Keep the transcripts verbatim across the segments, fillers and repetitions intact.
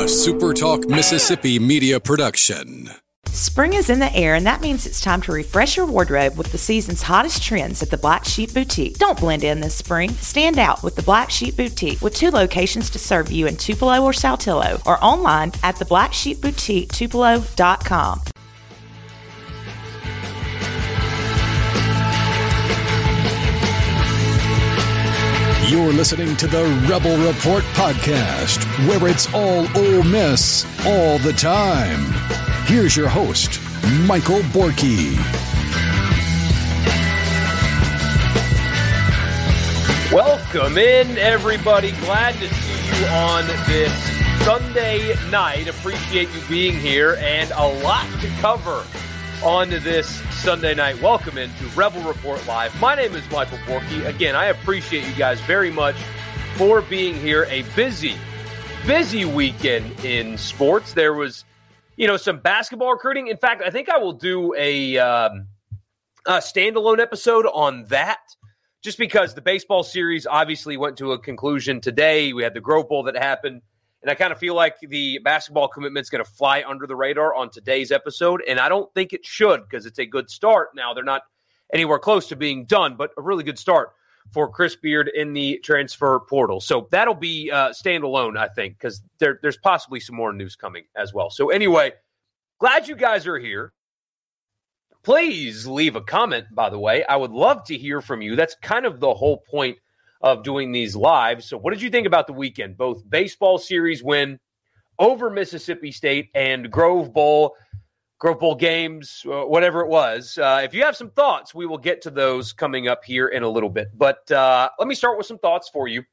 A SuperTalk Mississippi media production. Spring is in the air, and that means it's time to refresh your wardrobe with the season's hottest trends at the Black Sheep Boutique. Don't blend in this spring. Stand out with the Black Sheep Boutique, with two locations to serve you in Tupelo or Saltillo, or online at the black sheep boutique tupelo dot com. You're listening to the Rebel Report podcast, where it's all Ole Miss all the time. Here's your host, Michael Borky. Welcome in, everybody. Glad to see you on this Sunday night. Appreciate you being here, and a lot to cover on this Sunday night. Welcome into Rebel Report Live. My name is Michael Borky. Again, I appreciate you guys very much for being here. A busy, busy weekend in sports. There was, you know, some basketball recruiting. In fact, I think I will do a, um, a standalone episode on that, just because the baseball series obviously went to a conclusion today. We had the Grove Bowl that happened. And I kind of feel like the basketball commitment's going to fly under the radar on today's episode. And I don't think it should, because it's a good start. Now, they're not anywhere close to being done, but a really good start for Chris Beard in the transfer portal. So that'll be uh, standalone, I think, because there, there's possibly some more news coming as well. So anyway, glad you guys are here. Please leave a comment, by the way. I would love to hear from you. That's kind of the whole point of doing these live. So what did you think about the weekend? Both baseball series win over Mississippi State and Grove Bowl, Grove Bowl games, uh, whatever it was. Uh, if you have some thoughts, we will get to those coming up here in a little bit. But uh, let me start with some thoughts for you.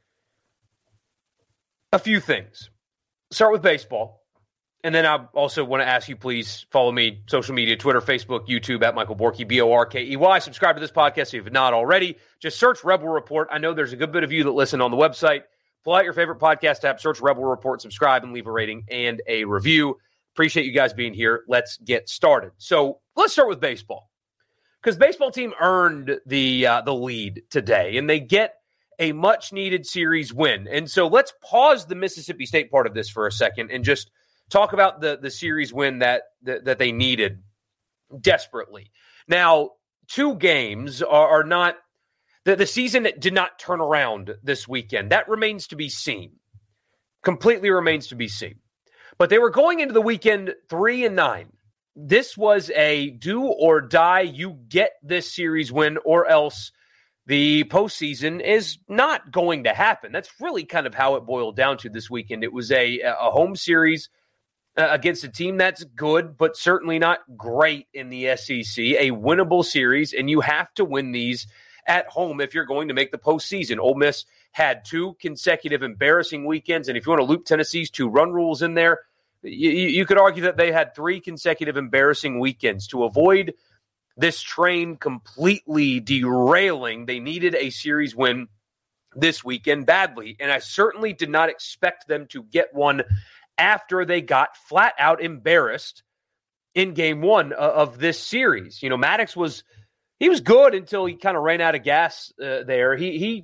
A few things. Start with baseball. And then I also want to ask you, please follow me, social media, Twitter, Facebook, YouTube, at Michael Borky, B O R K E Y. Subscribe to this podcast if you've not already. Just search Rebel Report. I know there's a good bit of you that listen on the website. Pull out your favorite podcast app, search Rebel Report, subscribe, and leave a rating and a review. Appreciate you guys being here. Let's get started. So let's start with baseball, because baseball team earned the uh, the lead today, and they get a much-needed series win. And so let's pause the Mississippi State part of this for a second and just talk about the, the series win that, that that they needed desperately. Now, two games are, are not the, – the season did not turn around this weekend. That remains to be seen. Completely remains to be seen. But they were going into the weekend three and nine. This was a do or die. You get this series win, or else the postseason is not going to happen. That's really kind of how it boiled down to this weekend. It was a, a home series Uh, against a team that's good, but certainly not great in the S E C, a winnable series, and you have to win these at home if you're going to make the postseason. Ole Miss had two consecutive embarrassing weekends, and if you want to loop Tennessee's two run rules in there, you, you could argue that they had three consecutive embarrassing weekends. To avoid this train completely derailing, they needed a series win this weekend badly, and I certainly did not expect them to get one after they got flat out embarrassed in game one of this series. You know, Maddox was, he was good until he kind of ran out of gas uh, there. He, he,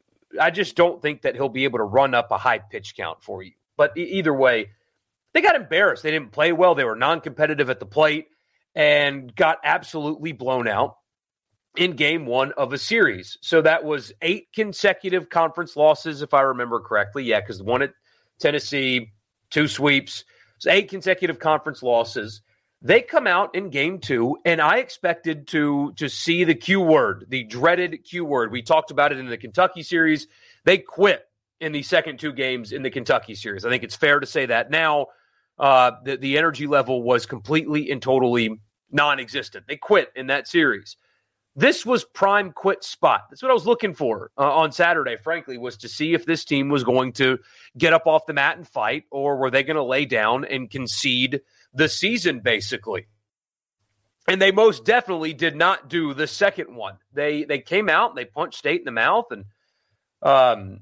I just don't think that he'll be able to run up a high pitch count for you. But e- either way, they got embarrassed. They didn't play well. They were non-competitive at the plate and got absolutely blown out in game one of a series. So that was eight consecutive conference losses, if I remember correctly. Yeah, because one at Tennessee, two sweeps, so eight consecutive conference losses. They come out in game two, and I expected to, to see the Q word, the dreaded Q word. We talked about it in the Kentucky series. They quit in the second two games in the Kentucky series. I think it's fair to say that now. Uh, the, the energy level was completely and totally non-existent. They quit in that series. This was prime quit spot. That's what I was looking for uh, on Saturday, frankly, was to see if this team was going to get up off the mat and fight, or were they going to lay down and concede the season, basically. And they most definitely did not do the second one. They they came out and they punched State in the mouth, and um,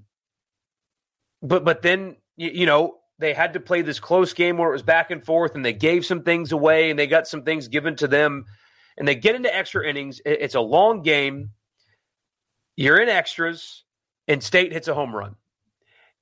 but but then you, you know they had to play this close game where it was back and forth, and they gave some things away, and they got some things given to them. And they get into extra innings. It's a long game. You're in extras, and State hits a home run.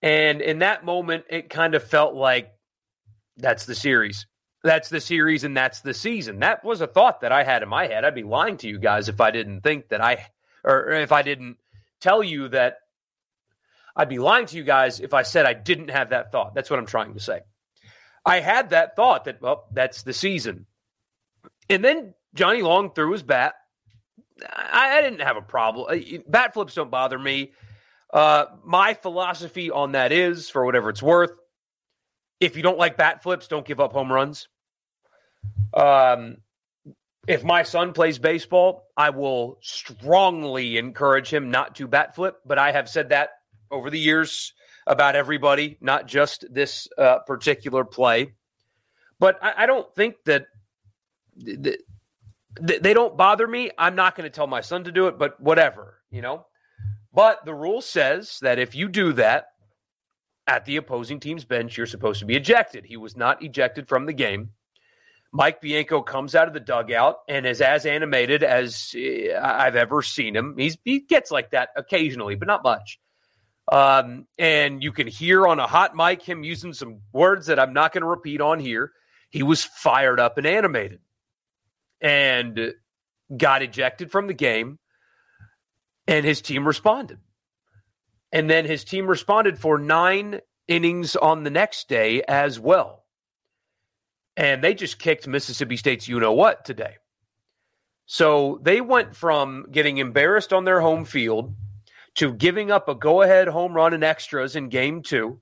And in that moment, it kind of felt like that's the series. That's the series and that's the season. That was a thought that I had in my head. I'd be lying to you guys if I didn't think that I, or if I didn't tell you that. I'd be lying to you guys if I said I didn't have that thought. That's what I'm trying to say. I had that thought that, well, that's the season. And then Johnny Long threw his bat. I, I didn't have a problem. Bat flips don't bother me. Uh, my philosophy on that is, for whatever it's worth, if you don't like bat flips, don't give up home runs. Um, if my son plays baseball, I will strongly encourage him not to bat flip, but I have said that over the years about everybody, not just this uh, particular play. But I, I don't think that th- th- they don't bother me. I'm not going to tell my son to do it, but whatever, you know. But the rule says that if you do that at the opposing team's bench, you're supposed to be ejected. He was not ejected from the game. Mike Bianco comes out of the dugout and is as animated as I've ever seen him. He's, he gets like that occasionally, but not much. Um, and you can hear on a hot mic him using some words that I'm not going to repeat on here. He was fired up and animated and got ejected from the game, and his team responded. And then his team responded for nine innings on the next day as well. And they just kicked Mississippi State's you-know-what today. So they went from getting embarrassed on their home field to giving up a go-ahead home run in extras in game two.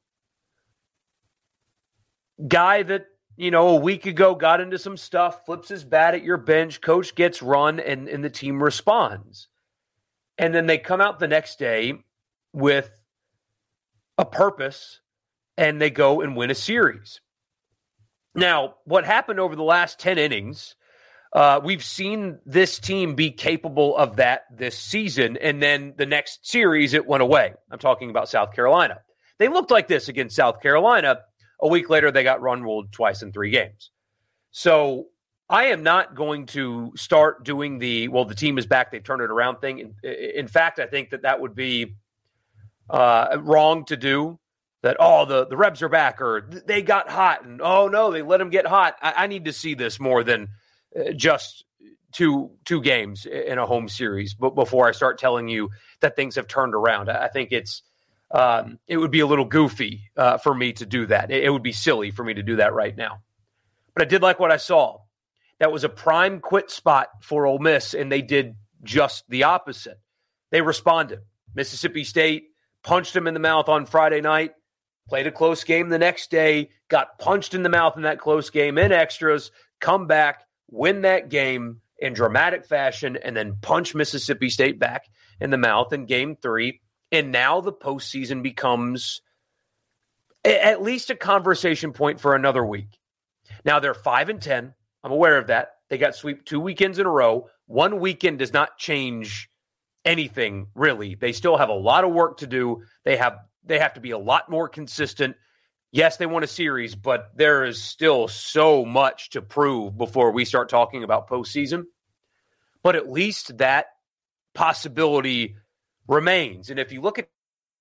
Guy that, you know, a week ago got into some stuff, flips his bat at your bench, coach gets run, and, and the team responds. And then they come out the next day with a purpose, and they go and win a series. Now, what happened over the last ten innings, uh, we've seen this team be capable of that this season, and then the next series, it went away. I'm talking about South Carolina. They looked like this against South Carolina. A week later, they got run ruled twice in three games. So I am not going to start doing the, well, the team is back, they've turned it around thing. In, in fact, I think that that would be uh, wrong to do. That, oh, the, the Rebs are back, or they got hot, and oh, no, they let them get hot. I, I need to see this more than uh, just two two games in a home series but before I start telling you that things have turned around. I, I think it's um, it would be a little goofy uh, for me to do that. It, it would be silly for me to do that right now. But I did like what I saw. That was a prime quit spot for Ole Miss, and they did just the opposite. They responded. Mississippi State punched them in the mouth on Friday night. Played a close game the next day, got punched in the mouth in that close game in extras, come back, win that game in dramatic fashion, and then punch Mississippi State back in the mouth in game three. And now the postseason becomes at least a conversation point for another week. Now they're five and ten. I'm aware of that. They got swept two weekends in a row. One weekend does not change anything, really. They still have a lot of work to do. They have They have to be a lot more consistent. Yes, they won a series, but there is still so much to prove before we start talking about postseason. But at least that possibility remains. And if you look at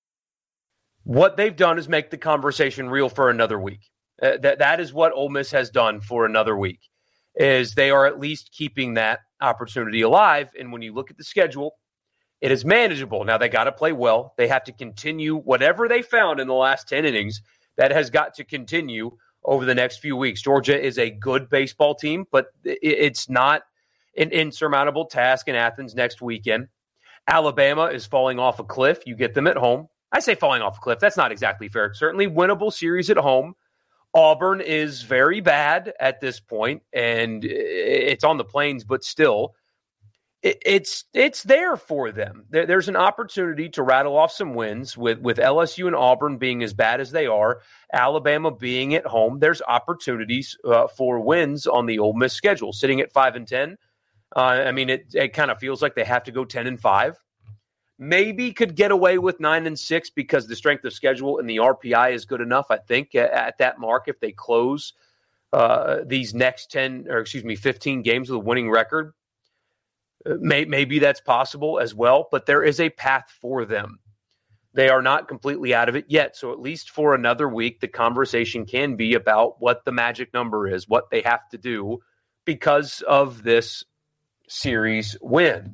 what they've done is make the conversation real for another week. Uh, that that is what Ole Miss has done for another week, is they are at least keeping that opportunity alive. And when you look at the schedule, it is manageable. Now, they got to play well. They have to continue whatever they found in the last ten innings. That has got to continue over the next few weeks. Georgia is a good baseball team, but it's not an insurmountable task in Athens next weekend. Alabama is falling off a cliff. You get them at home. I say falling off a cliff. That's not exactly fair. It's certainly winnable series at home. Auburn is very bad at this point, and it's on the plains, but still. It's it's there for them. There's an opportunity to rattle off some wins with, with L S U and Auburn being as bad as they are, Alabama being at home. There's opportunities uh, for wins on the Ole Miss schedule. Sitting at five and ten, uh, I mean, it, it kind of feels like they have to go ten and five. Maybe could get away with nine and six because the strength of schedule and the R P I is good enough. I think at, at that mark, if they close uh, these next ten or excuse me fifteen games with a winning record. Maybe that's possible as well, but there is a path for them. They are not completely out of it yet. So at least for another week, the conversation can be about what the magic number is, what they have to do because of this series win.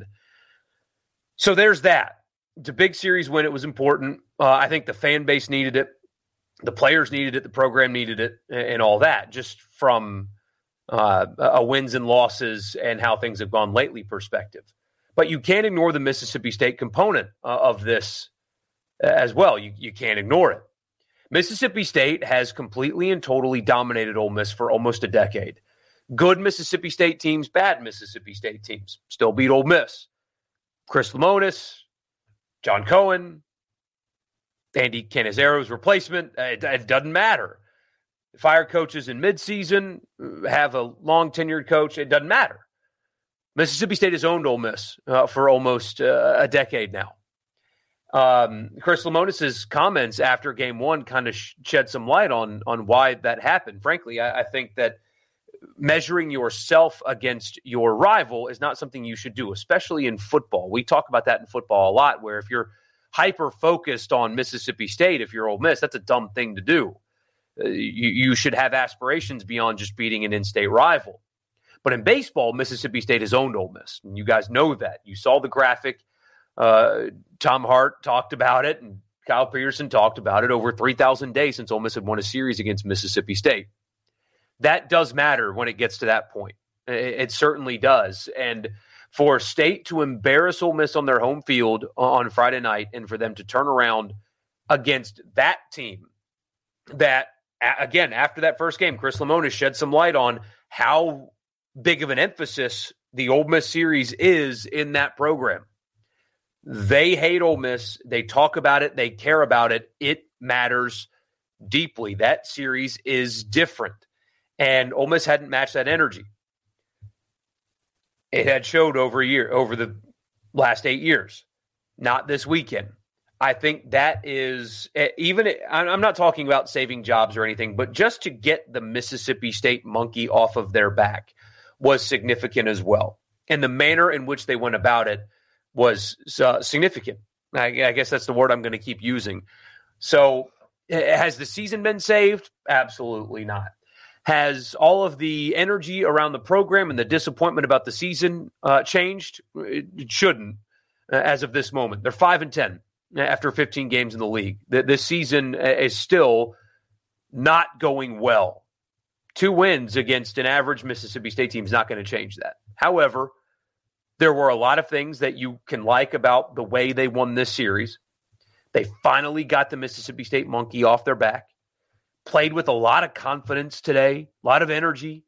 So there's that. It's a big series win. It was important. Uh, I think the fan base needed it. The players needed it. The program needed it, and all that, just from uh, a wins and losses and how things have gone lately perspective. But you can't ignore the Mississippi State component uh, of this as well. You, you can't ignore it. Mississippi State has completely and totally dominated Ole Miss for almost a decade. Good Mississippi State teams, bad Mississippi State teams still beat Ole Miss. Chris Lemonis, John Cohen, Andy Canizaro's replacement, it, it doesn't matter. Fire coaches in midseason, have a long tenured coach, it doesn't matter. Mississippi State has owned Ole Miss uh, for almost uh, a decade now. Um, Chris Lemonis' comments after game one kind of sh- shed some light on, on why that happened. Frankly, I, I think that measuring yourself against your rival is not something you should do, especially in football. We talk about that in football a lot, where if you're hyper-focused on Mississippi State, if you're Ole Miss, that's a dumb thing to do. Uh, you, you should have aspirations beyond just beating an in-state rival. But in baseball, Mississippi State has owned Ole Miss. And you guys know that. You saw the graphic. Uh, Tom Hart talked about it, and Kyle Peterson talked about it. Over three thousand days since Ole Miss had won a series against Mississippi State. That does matter when it gets to that point. It, it certainly does. And for State to embarrass Ole Miss on their home field on Friday night, and for them to turn around against that team that, again, after that first game, Chris Lemonis shed some light on how big of an emphasis the Ole Miss series is in that program. They hate Ole Miss. They talk about it. They care about it. It matters deeply. That series is different. And Ole Miss hadn't matched that energy. It had showed over a year, over the last eight years, not this weekend. I think that is, even, I'm not talking about saving jobs or anything, but just to get the Mississippi State monkey off of their back was significant as well. And the manner in which they went about it was uh, significant. I, I guess that's the word I'm going to keep using. So has the season been saved? Absolutely not. Has all of the energy around the program and the disappointment about the season uh, changed? It shouldn't uh, as of this moment. They're five and ten after fifteen games in the league. The, this season is still not going well. Two wins against an average Mississippi State team is not going to change that. However, there were a lot of things that you can like about the way they won this series. They finally got the Mississippi State monkey off their back. Played with a lot of confidence today, a lot of energy.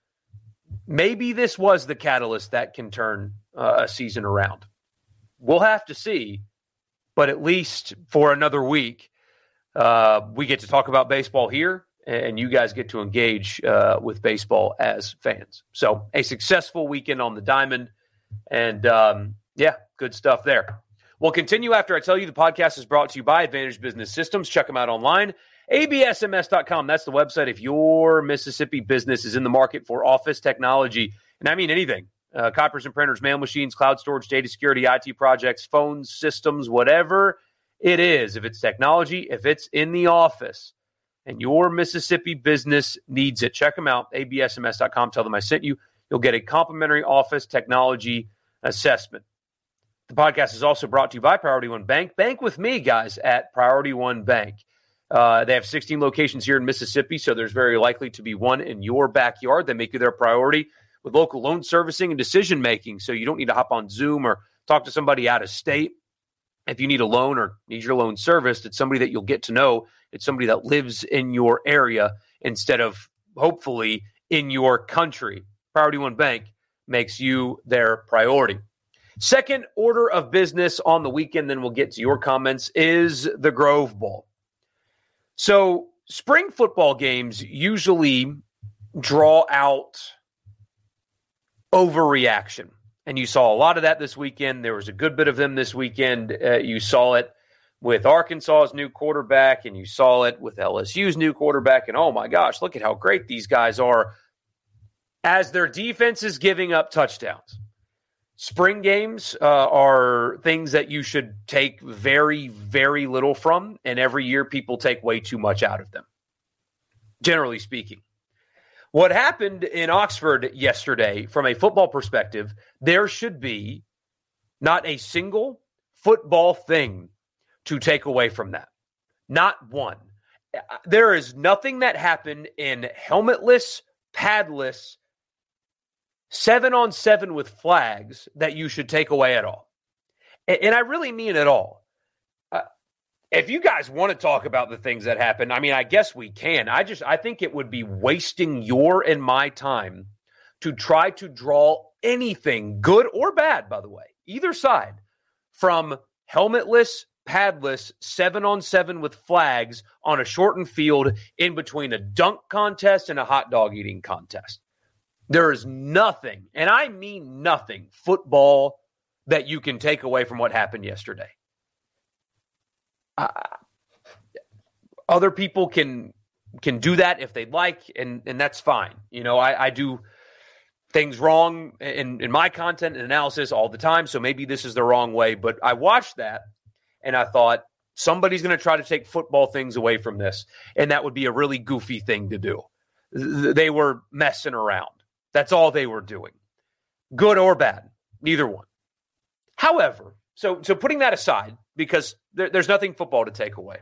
Maybe this was the catalyst that can turn uh, a season around. We'll have to see, but at least for another week, uh, we get to talk about baseball here, and you guys get to engage uh, with baseball as fans. So a successful weekend on the diamond, and um, yeah, good stuff there. We'll continue after I tell you the podcast is brought to you by Advantage Business Systems. Check them out online. A B S M S dot com. That's the website if your Mississippi business is in the market for office technology. And I mean anything. Uh, copiers and printers, mail machines, cloud storage, data security, I T projects, phones, systems, whatever it is. If it's technology, if it's in the office, and your Mississippi business needs it, check them out. A B S M S dot com. Tell them I sent you. You'll get a complimentary office technology assessment. The podcast is also brought to you by Priority One Bank. Bank with me, guys, at Priority One Bank. Uh, they have sixteen locations here in Mississippi, so there's very likely to be one in your backyard. They make you their priority with local loan servicing and decision-making, so you don't need to hop on Zoom or talk to somebody out of state. If you need a loan or need your loan serviced, it's somebody that you'll get to know. It's somebody that lives in your area instead of, hopefully, in your country. Priority One Bank makes you their priority. Second order of business on the weekend, then we'll get to your comments, is the Grove Bowl. So spring football games usually draw out overreaction. And you saw a lot of that this weekend. There was a good bit of them this weekend. Uh, you saw it with Arkansas's new quarterback, and you saw it with L S U's new quarterback. And, oh, my gosh, look at how great these guys are as their defense is giving up touchdowns. Spring games uh, are things that you should take very, very little from, and every year people take way too much out of them, generally speaking. What happened in Oxford yesterday, from a football perspective, there should be not a single football thing to take away from that. Not one. There is nothing that happened in helmetless, padless, seven on seven with flags that you should take away at all. And, and I really mean it all. Uh, if you guys want to talk about the things that happened, I mean, I guess we can. I just, I think it would be wasting your and my time to try to draw anything, good or bad, by the way, either side, from helmetless, padless, seven on seven with flags on a shortened field in between a dunk contest and a hot dog eating contest. There is nothing, and I mean nothing, football that you can take away from what happened yesterday. Uh, other people can can do that if they'd like, and, and that's fine. You know, I, I do things wrong in, in my content and analysis all the time, so maybe this is the wrong way. But I watched that, and I thought, somebody's going to try to take football things away from this, and that would be a really goofy thing to do. They were messing around. That's all they were doing. Good or bad, neither one. However, so so putting that aside, because there, there's nothing football to take away,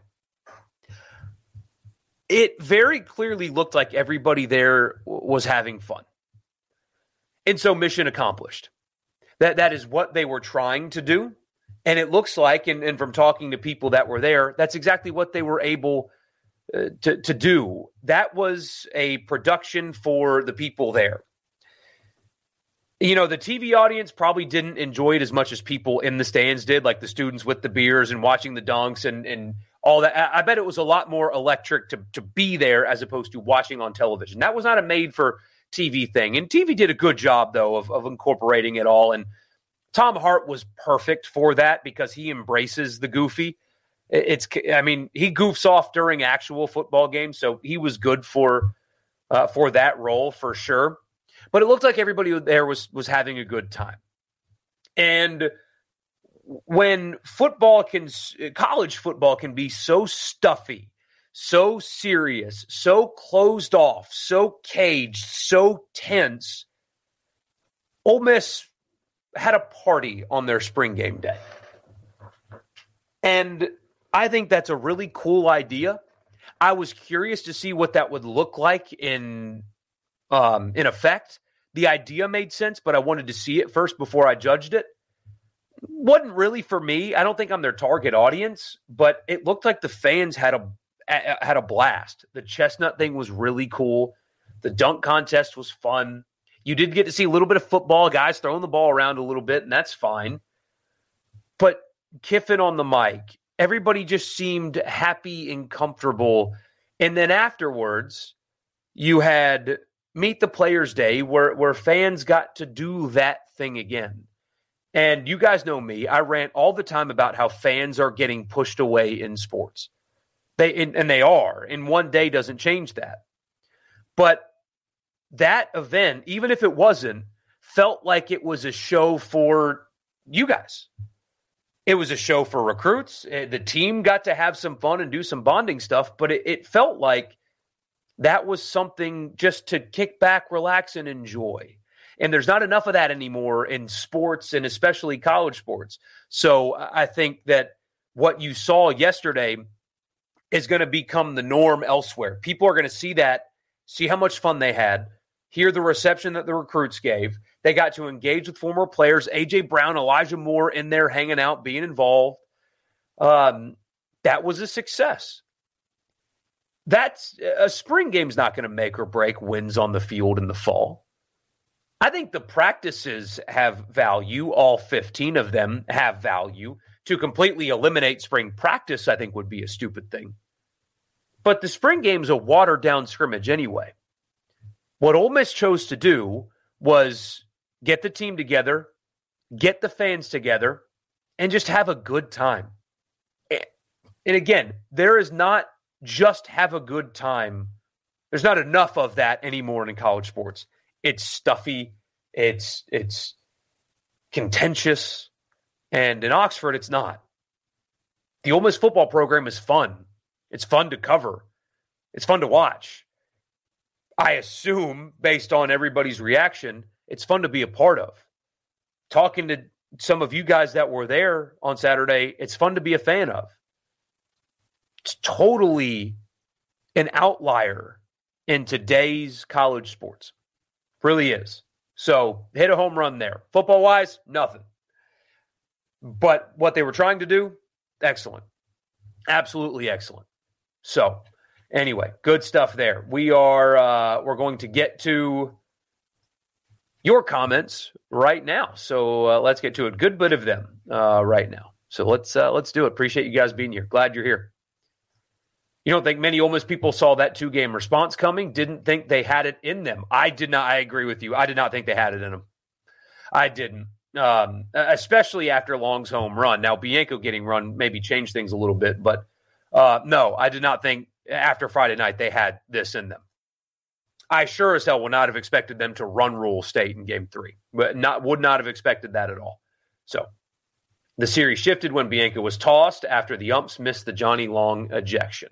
it very clearly looked like everybody there w- was having fun. And so mission accomplished. That That is what they were trying to do. And it looks like, and, and from talking to people that were there, that's exactly what they were able uh, to, to do. That was a production for the people there. You know, the T V audience probably didn't enjoy it as much as people in the stands did, like the students with the beers and watching the dunks and, and all that. I bet it was a lot more electric to, to be there as opposed to watching on television. That was not a made-for-T V thing. And T V did a good job, though, of, of incorporating it all. And Tom Hart was perfect for that because he embraces the goofy. It's, I mean, he goofs off during actual football games, so he was good for uh, for that role for sure. But it looked like everybody there was was having a good time. And when football can, college football can be so stuffy, so serious, so closed off, so caged, so tense, Ole Miss had a party on their spring game day. And I think that's a really cool idea. I was curious to see what that would look like in um, in effect. The idea made sense, but I wanted to see it first before I judged it. Wasn't really for me. I don't think I'm their target audience, but it looked like the fans had a had a blast. The chestnut thing was really cool. The dunk contest was fun. You did get to see a little bit of football, guys throwing the ball around a little bit, and that's fine. But Kiffin on the mic, everybody just seemed happy and comfortable. And then afterwards, you had Meet the Players Day where, where fans got to do that thing again. And you guys know me. I rant all the time about how fans are getting pushed away in sports. They and, and they are. And one day doesn't change that. But that event, even if it wasn't, felt like it was a show for you guys. It was a show for recruits. The team got to have some fun and do some bonding stuff, but it, it felt like that was something just to kick back, relax, and enjoy. And there's not enough of that anymore in sports and especially college sports. So I think that what you saw yesterday is going to become the norm elsewhere. People are going to see that, see how much fun they had, hear the reception that the recruits gave. They got to engage with former players, A J Brown, Elijah Moore in there hanging out, being involved. Um, that was a success. That's a spring game's not going to make or break wins on the field in the fall. I think the practices have value. All fifteen of them have value. To completely eliminate spring practice, I think, would be a stupid thing. But the spring game's a watered-down scrimmage anyway. What Ole Miss chose to do was get the team together, get the fans together, and just have a good time. And again, there is not just have a good time. There's not enough of that anymore in college sports. It's stuffy. It's it's contentious. And in Oxford, it's not. The Ole Miss football program is fun. It's fun to cover. It's fun to watch. I assume, based on everybody's reaction, it's fun to be a part of. Talking to some of you guys that were there on Saturday, it's fun to be a fan of. It's totally an outlier in today's college sports. Really is. So hit a home run there. Football-wise, nothing. But what they were trying to do, excellent. Absolutely excellent. So anyway, good stuff there. We are uh, we're going to get to your comments right now. So uh, let's get to it. Good bit of them uh, right now. So let's uh, let's do it. Appreciate you guys being here. Glad you're here. You don't think many Ole Miss people saw that two-game response coming? Didn't think they had it in them. I did not. I agree with you. I did not think they had it in them. I didn't. Um, especially after Long's home run. Now, Bianco getting run maybe changed things a little bit, but uh, no, I did not think after Friday night they had this in them. I sure as hell would not have expected them to run rule State in game three, but not would not have expected that at all. So the series shifted when Bianco was tossed after the umps missed the Johnny Long ejection.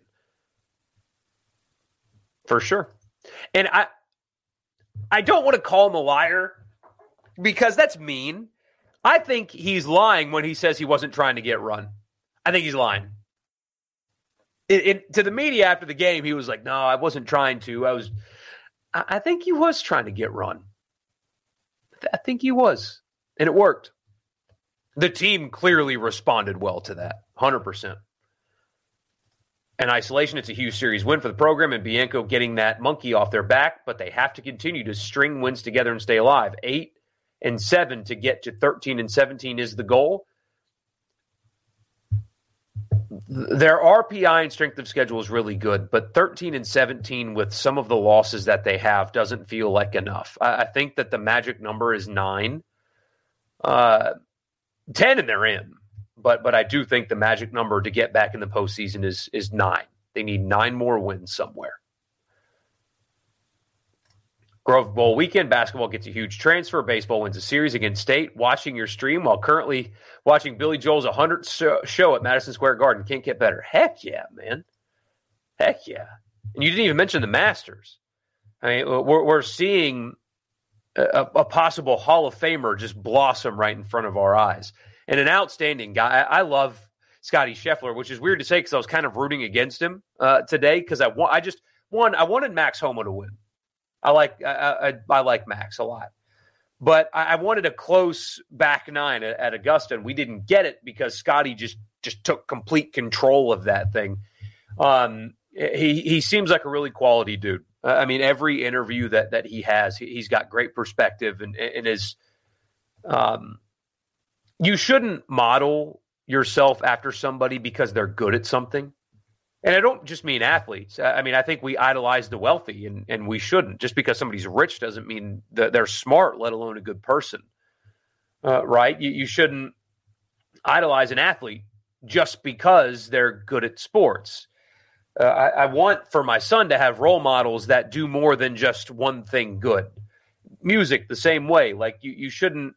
For sure. And I, I don't want to call him a liar because that's mean. I think he's lying when he says he wasn't trying to get run. I think he's lying. It, it, to the media after the game, he was like, no, I wasn't trying to. I was. I, I think he was trying to get run. I think he was. And it worked. The team clearly responded well to that. one hundred percent. In isolation, it's a huge series win for the program and Bianco getting that monkey off their back, but they have to continue to string wins together and stay alive. Eight and seven to get to thirteen and seventeen is the goal. Their R P I and strength of schedule is really good, but thirteen and seventeen with some of the losses that they have doesn't feel like enough. I, I think that the magic number is nine. Uh, ten and they're in. But but I do think the magic number to get back in the postseason is is nine. They need nine more wins somewhere. Grove Bowl weekend, basketball gets a huge transfer. Baseball wins a series against State. Watching your stream while currently watching Billy Joel's one hundredth show at Madison Square Garden. Can't get better. Heck yeah, man. Heck yeah. And you didn't even mention the Masters. I mean, we're, we're seeing a, a possible Hall of Famer just blossom right in front of our eyes. And an outstanding guy. I love Scotty Scheffler, which is weird to say because I was kind of rooting against him uh, today because I want. I just one. I wanted Max Homa to win. I like. I, I, I like Max a lot, but I, I wanted a close back nine at, at Augusta, and we didn't get it because Scotty just just took complete control of that thing. Um, he he seems like a really quality dude. Uh, I mean, every interview that that he has, he, he's got great perspective and and is. Um, You shouldn't model yourself after somebody because they're good at something. And I don't just mean athletes. I mean, I think we idolize the wealthy, and, and we shouldn't. Just because somebody's rich doesn't mean that they're smart, let alone a good person. Uh, right? You, you shouldn't idolize an athlete just because they're good at sports. Uh, I, I want for my son to have role models that do more than just one thing good. Music, the same way. Like, you, you shouldn't.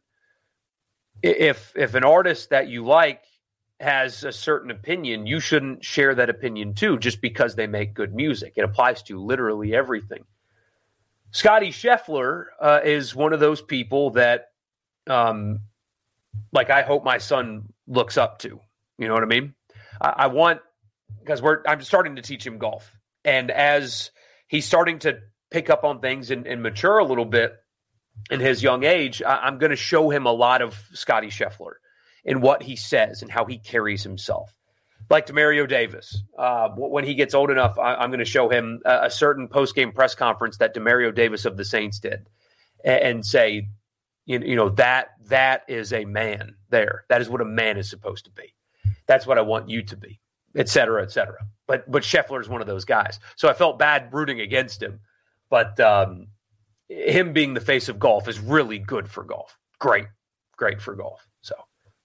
If if an artist that you like has a certain opinion, you shouldn't share that opinion too, just because they make good music. It applies to literally everything. Scotty Scheffler uh, is one of those people that, um, like, I hope my son looks up to. You know what I mean? I, I want because we're I'm starting to teach him golf, and as he's starting to pick up on things and, and mature a little bit. In his young age, I'm going to show him a lot of Scotty Scheffler and what he says and how he carries himself. Like Demario Davis. Uh, when he gets old enough, I'm going to show him a certain post-game press conference that Demario Davis of the Saints did and say, you know, that that is a man there. That is what a man is supposed to be. That's what I want you to be, et cetera, et cetera. But, but Scheffler is one of those guys. So I felt bad rooting against him. But um, – him being the face of golf is really good for golf. Great, great for golf. So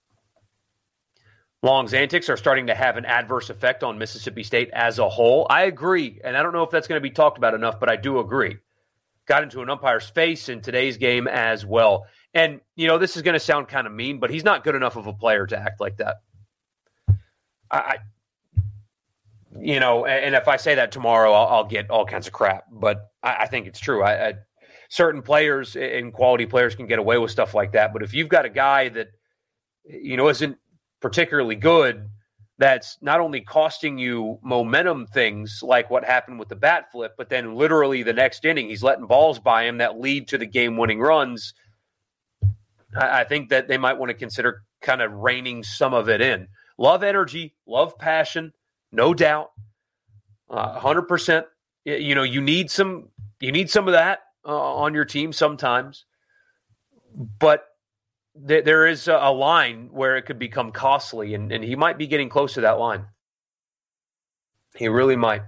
Long's antics are starting to have an adverse effect on Mississippi State as a whole. I agree, and I don't know if that's going to be talked about enough, but I do agree. Got into an umpire's face in today's game as well. And, you know, this is going to sound kind of mean, but he's not good enough of a player to act like that. I, I you know, and, and if I say that tomorrow, I'll, I'll get all kinds of crap. But I, I think it's true. I, I certain players and quality players can get away with stuff like that. But if you've got a guy that, you know, isn't particularly good, that's not only costing you momentum things like what happened with the bat flip, but then literally the next inning, he's letting balls by him that lead to the game-winning runs. I, I think that they might want to consider kind of reining some of it in. Love energy, love passion, no doubt, uh, one hundred percent. You know, you need some, you need some of that uh, on your team sometimes, but there is a line where it could become costly, and, and he might be getting close to that line. He really might.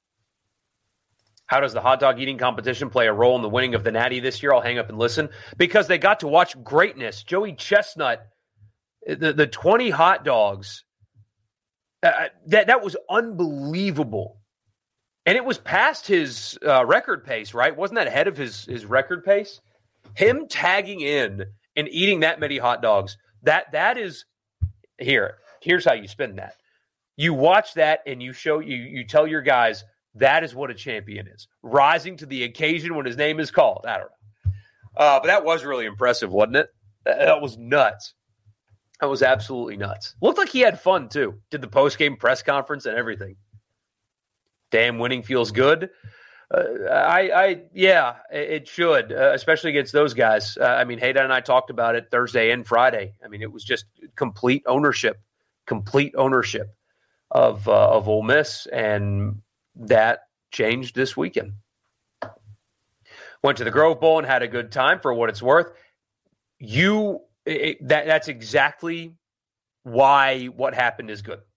How does the hot dog eating competition play a role in the winning of the Natty this year? I'll hang up and listen. Because they got to watch greatness. Joey Chestnut, the, the twenty hot dogs, uh, that, that was unbelievable. And it was past his uh, record pace, right? Wasn't that ahead of his, his record pace? Him tagging in and eating that many hot dogs, that that is here. Here's how you spin that. You watch that and you show you you tell your guys that is what a champion is. Rising to the occasion when his name is called. I don't know. Uh, but that was really impressive, wasn't it? That, that was nuts. That was absolutely nuts. Looked like he had fun too. Did the post-game press conference and everything. Damn, winning feels good. Uh, I, I, yeah, it should, uh, especially against those guys. Uh, I mean, Hayden and I talked about it Thursday and Friday. I mean, it was just complete ownership, complete ownership of uh, of Ole Miss, and that changed this weekend. Went to the Grove Bowl and had a good time for what it's worth. You, it, that that's exactly why what happened is good.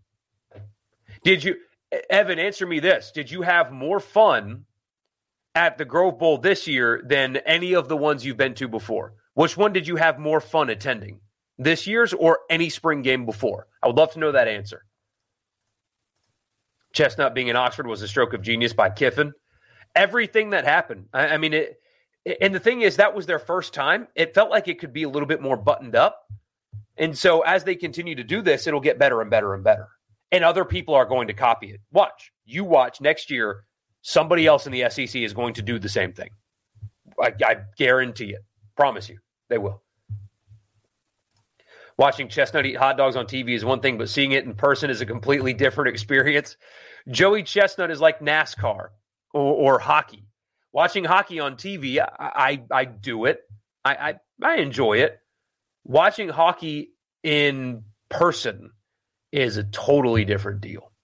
Did you? Evan, answer me this. Did you have more fun at the Grove Bowl this year than any of the ones you've been to before? Which one did you have more fun attending? This year's or any spring game before? I would love to know that answer. Chestnut being in Oxford was a stroke of genius by Kiffin. Everything that happened. I, I mean, it, and the thing is, that was their first time. It felt like it could be a little bit more buttoned up. And so as they continue to do this, it'll get better and better and better. And other people are going to copy it. Watch. You watch. Next year, somebody else in the S E C is going to do the same thing. I, I guarantee it. Promise you. They will. Watching Chestnut eat hot dogs on T V is one thing, but seeing it in person is a completely different experience. Joey Chestnut is like NASCAR or, or hockey. Watching hockey on T V, I, I, I do it. I, I, I enjoy it. Watching hockey in person is a totally different deal.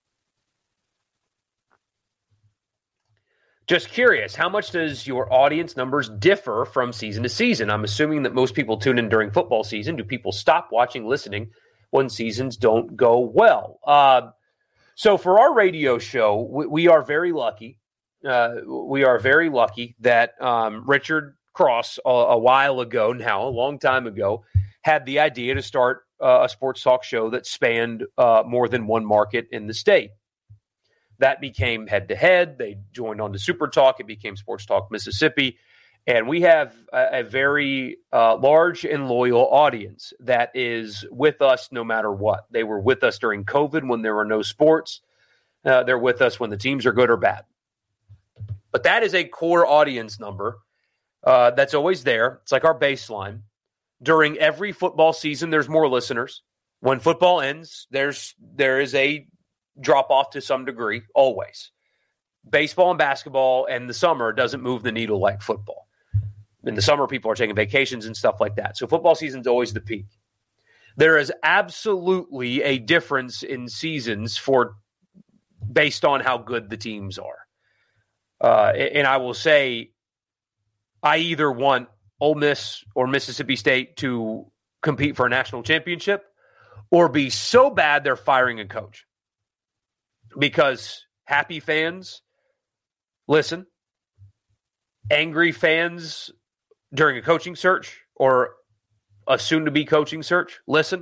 Just curious, how much does your audience numbers differ from season to season? I'm assuming that most people tune in during football season. Do people stop watching, listening when seasons don't go well? Uh, so for our radio show, we, we are very lucky. Uh, we are very lucky that um, Richard Cross, a, a while ago now, a long time ago, had the idea to start Uh, a sports talk show that spanned uh, more than one market in the state. That became head-to-head. They joined on to Super Talk. It became Sports Talk Mississippi. And we have a, a very uh, large and loyal audience that is with us no matter what. They were with us during COVID when there were no sports. Uh, they're with us when the teams are good or bad. But that is a core audience number uh, that's always there. It's like our baseline. During every football season, there's more listeners. When football ends, there's there is a drop-off to some degree, always. Baseball and basketball and the summer doesn't move the needle like football. In the summer, people are taking vacations and stuff like that. So football season's always the peak. There is absolutely a difference in seasons for based on how good the teams are. Uh, and I will say, I either want Ole Miss or Mississippi State to compete for a national championship or be so bad they're firing a coach. Because happy fans listen, angry fans during a coaching search or a soon-to-be coaching search listen.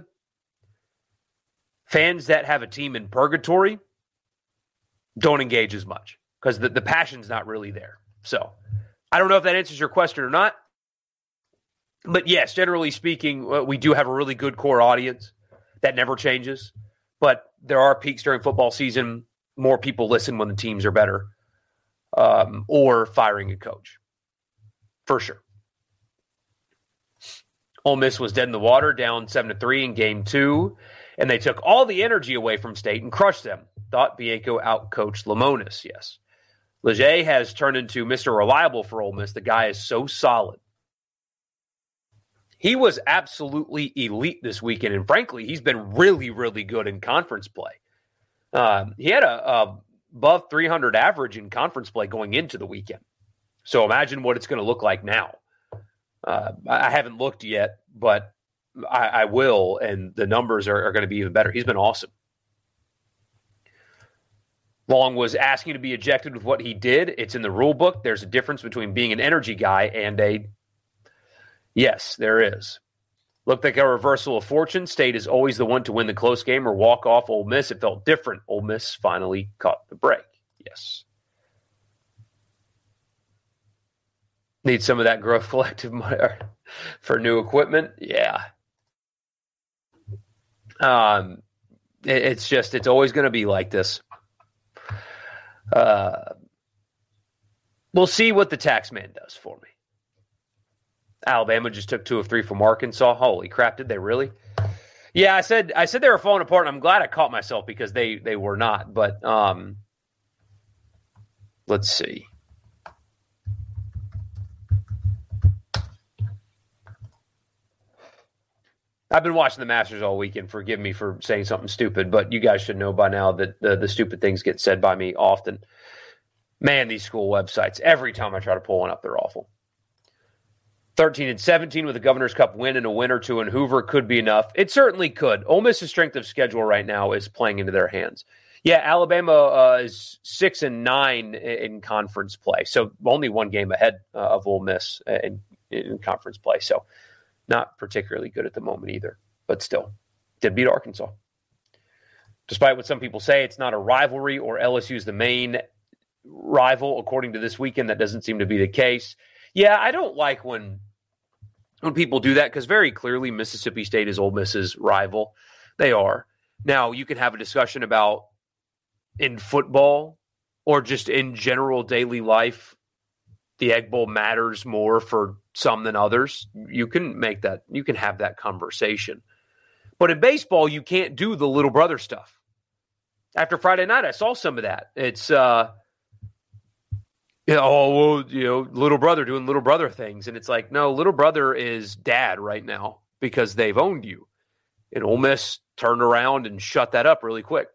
Fans that have a team in purgatory don't engage as much because the, the passion's not really there. So I don't know if that answers your question or not. But yes, generally speaking, we do have a really good core audience that never changes. But there are peaks during football season. More people listen when the teams are better, um, or firing a coach, for sure. Ole Miss was dead in the water, down seven to three in game two, and they took all the energy away from State and crushed them. Thought Bianco outcoached Lemonis, yes. Leger has turned into Mister Reliable for Ole Miss. The guy is so solid. He was absolutely elite this weekend, and frankly, he's been really, really good in conference play. Uh, he had a, a above three hundred average in conference play going into the weekend. So imagine what it's going to look like now. Uh, I haven't looked yet, but I, I will, and the numbers are, are going to be even better. He's been awesome. Long was asking to be ejected with what he did. It's in the rule book. There's a difference between being an energy guy and a yes, there is. Looked like a reversal of fortune. State is always the one to win the close game or walk off Ole Miss. It felt different. Ole Miss finally caught the break. Yes. Need some of that Growth Collective money for new equipment. Yeah. Um, it, it's just, it's always going to be like this. Uh, we'll see what the tax man does for me. Alabama just took two of three from Arkansas. Holy crap, did they really? Yeah, I said I said they were falling apart, and I'm glad I caught myself because they they were not. But um, let's see. I've been watching the Masters all weekend. Forgive me for saying something stupid, but you guys should know by now that the, the stupid things get said by me often. Man, these school websites, every time I try to pull one up, they're awful. thirteen and seventeen with a Governor's Cup win and a win or two in Hoover could be enough. It certainly could. Ole Miss's strength of schedule right now is playing into their hands. Yeah, Alabama uh, is six and nine in conference play, so only one game ahead uh, of Ole Miss in, in conference play. So not particularly good at the moment either, but still did beat Arkansas. Despite what some people say, it's not a rivalry or L S U's the main rival. According to this weekend, that doesn't seem to be the case. Yeah, I don't like when when people do that because very clearly Mississippi State is Ole Miss's rival. They are. Now, you can have a discussion about in football or just in general daily life, the Egg Bowl matters more for some than others. You can make that, you can have that conversation. But in baseball, you can't do the little brother stuff. After Friday night, I saw some of that. It's, uh, you know, oh, well, you know, little brother doing little brother things. And it's like, no, little brother is dad right now because they've owned you. And Ole Miss turned around and shut that up really quick.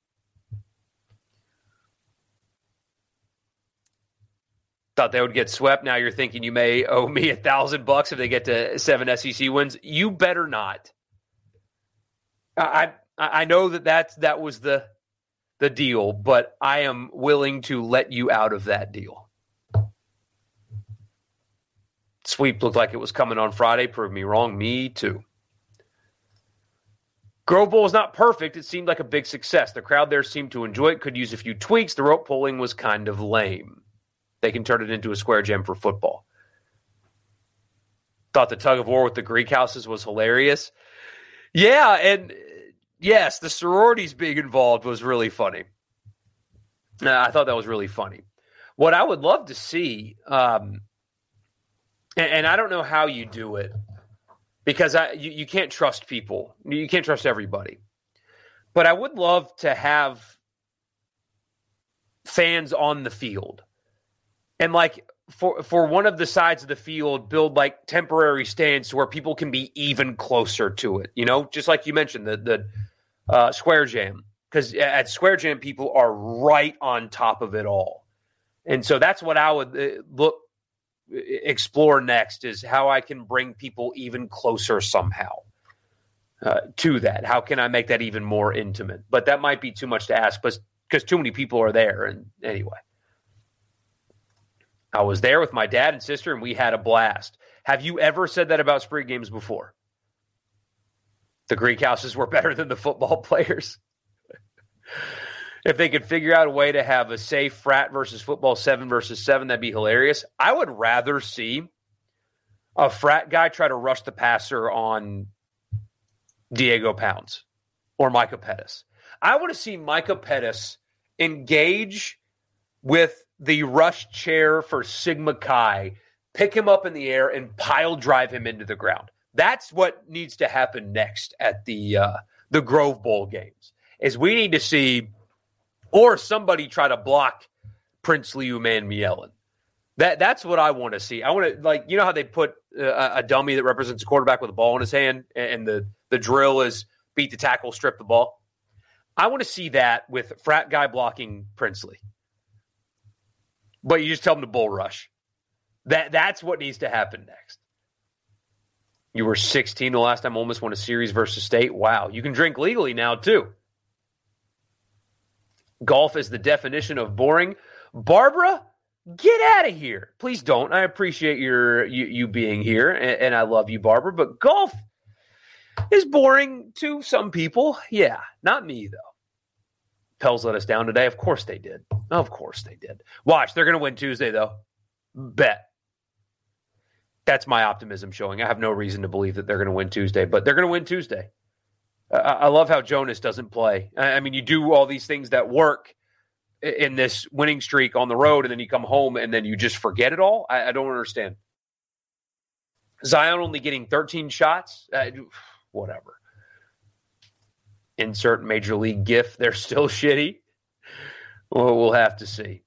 Thought they would get swept. Now you're thinking you may owe me a thousand bucks if they get to seven S E C wins. You better not. I I, I know that that's, that was the the deal, but I am willing to let you out of that deal. Sweep looked like it was coming on Friday. Proved me wrong. Me too. Grove Bowl is not perfect. It seemed like a big success. The crowd there seemed to enjoy it. Could use a few tweaks. The rope pulling was kind of lame. They can turn it into a square jam for football. Thought the tug of war with the Greek houses was hilarious. Yeah, and yes, the sororities being involved was really funny. Uh, I thought that was really funny. What I would love to see, um, and, and I don't know how you do it, because I, you, you can't trust people. You can't trust everybody. But I would love to have fans on the field. And like for for one of the sides of the field, build like temporary stands where people can be even closer to it. You know, just like you mentioned, the the uh, Square Jam. Because at Square Jam, people are right on top of it all. And so that's what I would uh, look explore next is how I can bring people even closer somehow uh, to that. How can I make that even more intimate? But that might be too much to ask because too many people are there. And anyway. I was there with my dad and sister, and we had a blast. Have you ever said that about spring games before? The Greek houses were better than the football players. If they could figure out a way to have a safe frat versus football seven versus seven, that'd be hilarious. I would rather see a frat guy try to rush the passer on Diego Pounds or Micah Pettis. I want to see Micah Pettis engage with the rush chair for Sigma Chi, pick him up in the air, and pile drive him into the ground. That's what needs to happen next at the uh, the Grove Bowl games. Is we need to see, or somebody try to block Princely Umanmielen. That that's what I want to see. I want to, like, you know how they put uh, a dummy that represents a quarterback with a ball in his hand, and the the drill is beat the tackle, strip the ball. I want to see that with frat guy blocking Princely. But you just tell him to bull rush. That that's what needs to happen next. You were sixteen the last time Ole Miss won a series versus State. Wow, you can drink legally now too. Golf is the definition of boring. Barbara, get out of here. Please don't. I appreciate your you, you being here, and, and I love you, Barbara. But golf is boring to some people. Yeah, not me, though. Pels let us down today. Of course they did. Of course they did. Watch, they're going to win Tuesday, though. Bet. That's my optimism showing. I have no reason to believe that they're going to win Tuesday, but they're going to win Tuesday. Uh, I love how Jonas doesn't play. I mean, you do all these things that work in this winning streak on the road, and then you come home and then you just forget it all. I, I don't understand. Zion only getting thirteen shots? Uh, whatever. Insert major league gif. They're still shitty. Well, we'll have to see.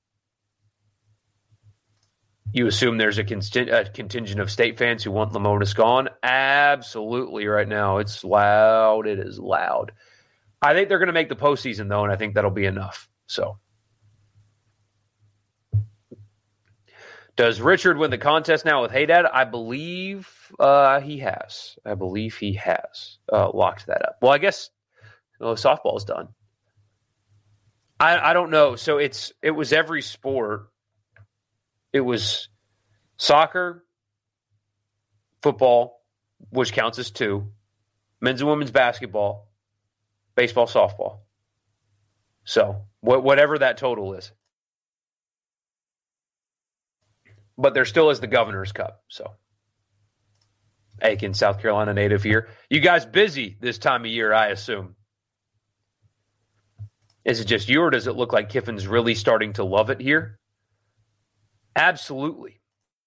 You assume there's a, const- a contingent of State fans who want Lemonis gone? Absolutely right now. It's loud. It is loud. I think they're going to make the postseason, though, and I think that'll be enough. So, does Richard win the contest now with Hey Dad? I believe uh, he has. I believe he has uh, locked that up. Well, I guess oh, softball's done. I, I don't know. So it's it was every sport. It was soccer, football, which counts as two, men's and women's basketball, baseball, softball. So wh- whatever that total is. But there still is the Governor's Cup. So, Aiken, South Carolina native here. You guys busy this time of year, I assume. Is it just you, or does it look like Kiffin's really starting to love it here? Absolutely.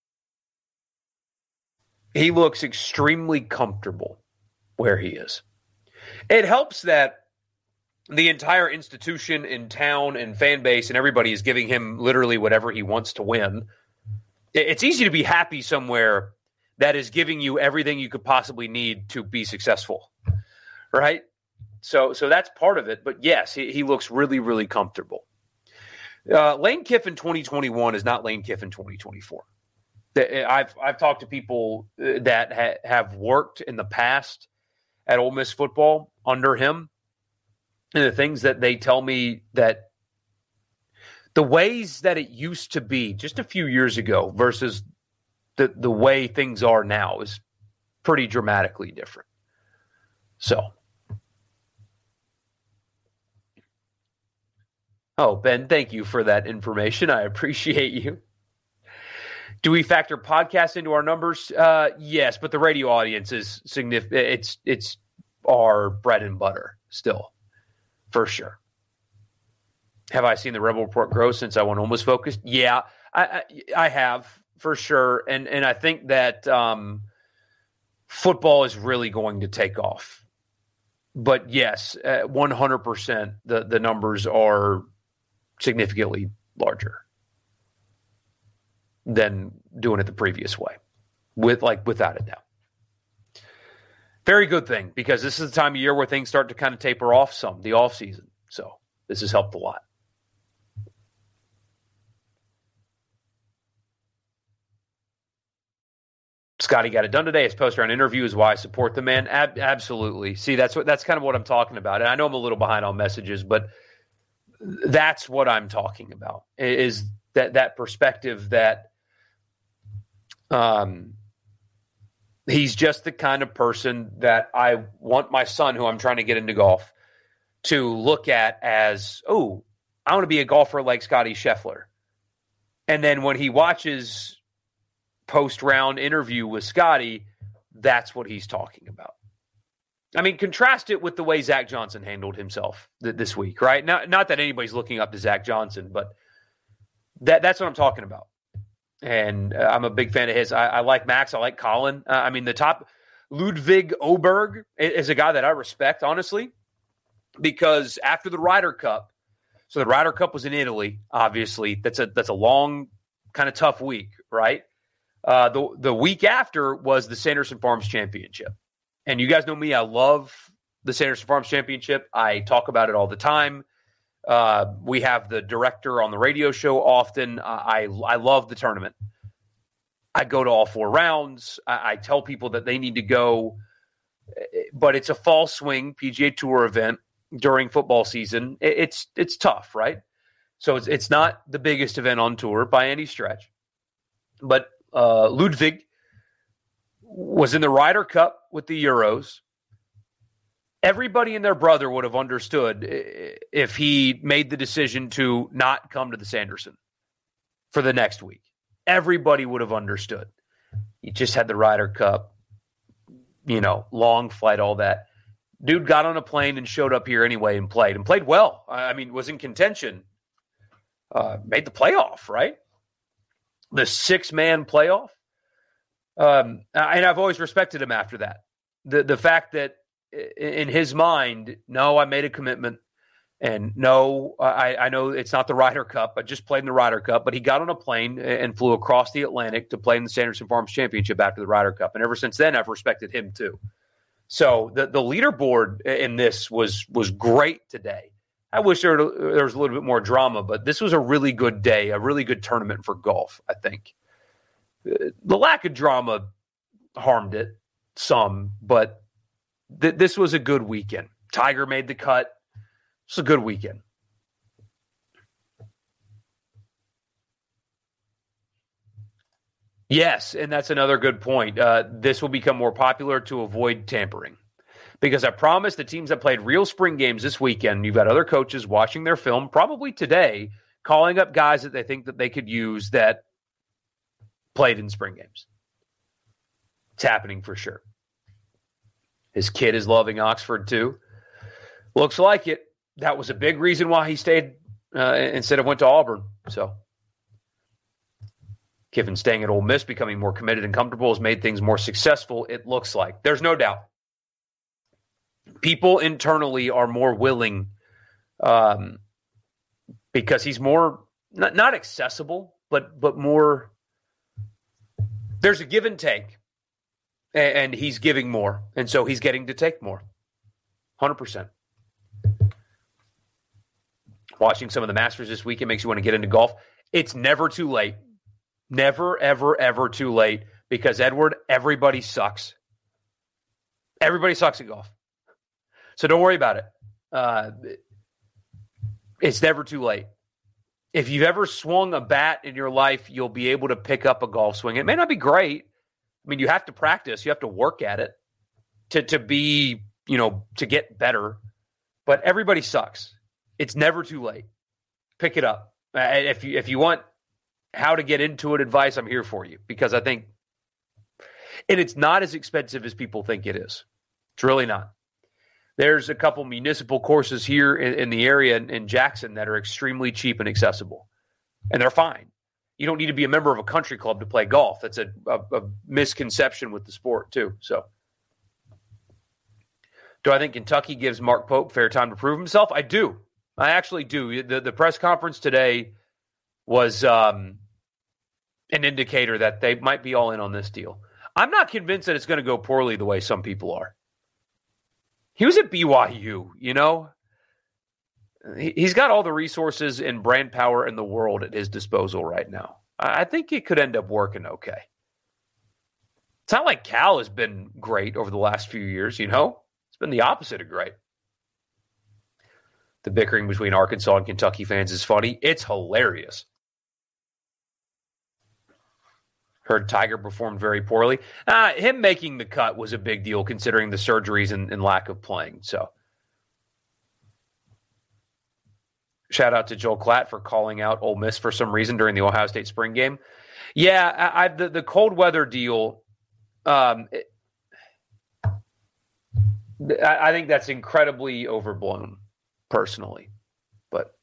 He looks extremely comfortable where he is. It helps that the entire institution in town and fan base and everybody is giving him literally whatever he wants to win. It's easy to be happy somewhere that is giving you everything you could possibly need to be successful, right? So, so that's part of it. But yes, he, he looks really, really comfortable. Uh, Lane Kiffin twenty twenty-one is not Lane Kiffin twenty twenty-four. I've I've talked to people that ha- have worked in the past at Ole Miss football under him, and the things that they tell me that the ways that it used to be just a few years ago versus the the way things are now is pretty dramatically different. So. Oh, Ben, thank you for that information. I appreciate you. Do we factor podcasts into our numbers? Uh, yes, but the radio audience is significant. It's it's our bread and butter still, for sure. Have I seen the Rebel Report grow since I went Ole Miss focused? Yeah, I, I, I have, for sure. And and I think that um, football is really going to take off. But yes, uh, one hundred percent the, the numbers are significantly larger than doing it the previous way, with like without a doubt. Very good thing, because this is the time of year where things start to kind of taper off some, the off season. So this has helped a lot. Scotty got it done today. His post round interview is why I support the man. Ab- absolutely. See, that's what that's kind of what I'm talking about. And I know I'm a little behind on messages, but that's what I'm talking about, is that that perspective that um, he's just the kind of person that I want my son, who I'm trying to get into golf, to look at as, oh, I want to be a golfer like Scotty Scheffler. And then when he watches post-round interview with Scotty, that's what he's talking about. I mean, contrast it with the way Zach Johnson handled himself th- this week, right? Not, not that anybody's looking up to Zach Johnson, but that that's what I'm talking about. And uh, I'm a big fan of his. I, I like Max. I like Colin. Uh, I mean, the top Ludwig Oberg is a guy that I respect, honestly, because after the Ryder Cup, so the Ryder Cup was in Italy, obviously. That's a that's a long, kind of tough week, right? Uh, the the week after was the Sanderson Farms Championship. And you guys know me, I love the Sanderson Farms Championship. I talk about it all the time. Uh, we have the director on the radio show often. I, I love the tournament. I go to all four rounds. I, I tell people that they need to go, but it's a fall swing P G A Tour event during football season. It, it's it's tough, right? So it's it's not the biggest event on tour by any stretch. But uh, Ludwig was in the Ryder Cup with the Euros. Everybody and their brother would have understood if he made the decision to not come to the Sanderson for the next week. Everybody would have understood. He just had the Ryder Cup, you know, long flight, all that. Dude got on a plane and showed up here anyway and played, and played well. I mean, was in contention. Uh, made the playoff, right? The six-man playoff. Um, and I've always respected him after that. The the fact that in his mind, no, I made a commitment, and no, I, I know it's not the Ryder Cup. I just played in the Ryder Cup, but he got on a plane and flew across the Atlantic to play in the Sanderson Farms Championship after the Ryder Cup. And ever since then, I've respected him too. So the, the leaderboard in this was was great today. I wish there, there was a little bit more drama, but this was a really good day, a really good tournament for golf, I think. The lack of drama harmed it some, but th- this was a good weekend. Tiger made the cut. It's a good weekend. Yes, and that's another good point. Uh, this will become more popular to avoid tampering. Because I promise the teams that played real spring games this weekend, you've got other coaches watching their film, probably today, calling up guys that they think that they could use that played in spring games. It's happening for sure. His kid is loving Oxford too. Looks like it. That was a big reason why he stayed uh, instead of went to Auburn. So Kiffin staying at Ole Miss, becoming more committed and comfortable, has made things more successful, it looks like. There's no doubt. People internally are more willing um, because he's more, not, not accessible, but but more, there's a give and take, and, and he's giving more, and so he's getting to take more. one hundred percent. Watching some of the Masters this weekend makes you want to get into golf. It's never too late. Never, ever, ever too late because, Edward, everybody sucks. Everybody sucks at golf. So don't worry about it. Uh, it's never too late. If you've ever swung a bat in your life, you'll be able to pick up a golf swing. It may not be great. I mean, you have to practice. You have to work at it to, to be, you know, to get better. But everybody sucks. It's never too late. Pick it up. Uh, if you if you want how to get into it advice, I'm here for you because I think, and it's not as expensive as people think it is. It's really not. There's a couple municipal courses here in, in the area in, in Jackson that are extremely cheap and accessible, and they're fine. You don't need to be a member of a country club to play golf. That's a, a, a misconception with the sport too. So, do I think Kentucky gives Mark Pope fair time to prove himself? I do. I actually do. The, the press conference today was um, an indicator that they might be all in on this deal. I'm not convinced that it's going to go poorly the way some people are. He was at B Y U, you know. He's got all the resources and brand power in the world at his disposal right now. I think it could end up working okay. It's not like Cal has been great over the last few years, you know. It's been the opposite of great. The bickering between Arkansas and Kentucky fans is funny. It's hilarious. Heard Tiger performed very poorly. Uh, him making the cut was a big deal considering the surgeries and, and lack of playing. So shout out to Joel Klatt for calling out Ole Miss for some reason during the Ohio State spring game. Yeah, I, I the, the cold weather deal, um, it, I, I think that's incredibly overblown, personally. But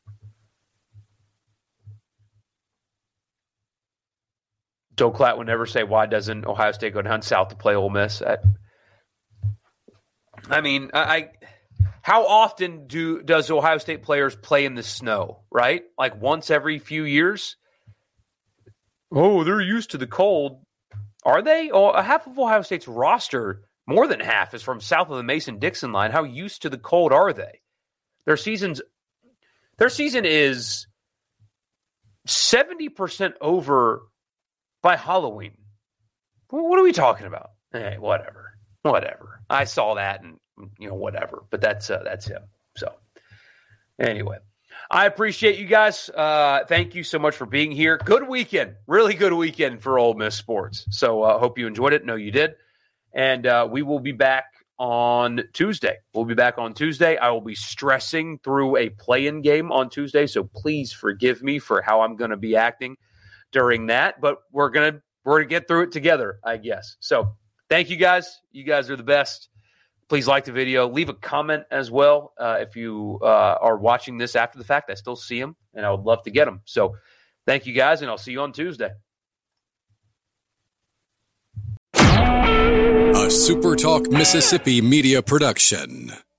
Joe Klatt would never say, why doesn't Ohio State go down south to play Ole Miss? I, I mean, I, I how often do does Ohio State players play in the snow, right? Like once every few years? Oh, they're used to the cold. Are they? Oh, half of Ohio State's roster, more than half, is from south of the Mason-Dixon line. How used to the cold are they? Their season's their season is seventy percent over by Halloween. What are we talking about? Hey, whatever. Whatever. I saw that and, you know, whatever. But that's uh, that's him. So, anyway. I appreciate you guys. Uh, thank you so much for being here. Good weekend. Really good weekend for Ole Miss sports. So I uh, hope you enjoyed it. No, you did. And uh, we will be back on Tuesday. We'll be back on Tuesday. I will be stressing through a play-in game on Tuesday, so please forgive me for how I'm going to be acting during that. But we're going to we're gonna get through it together, I guess. So thank you guys. You guys are the best. Please like the video. Leave a comment as well uh, if you uh, are watching this after the fact. I still see them, and I would love to get them. So thank you guys, and I'll see you on Tuesday. A SuperTalk Mississippi media production.